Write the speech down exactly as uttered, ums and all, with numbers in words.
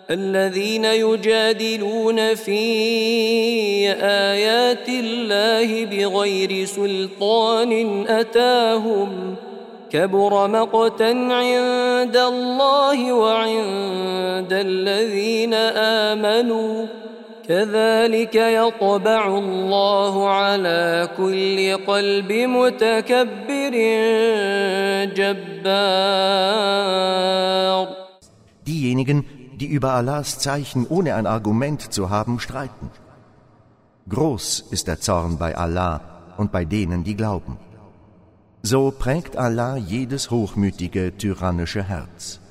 الذين يجادلون في آيات الله بغير سلطان أتاهم كبر مقتا عند الله وعند الذين آمنوا كذلك يطبع الله على كل قلب متكبر جبار. Diejenigen, die über Allahs Zeichen ohne ein Argument zu haben streiten. Groß ist der Zorn bei Allah und bei denen, die glauben. So prägt Allah jedes hochmütige, tyrannische Herz.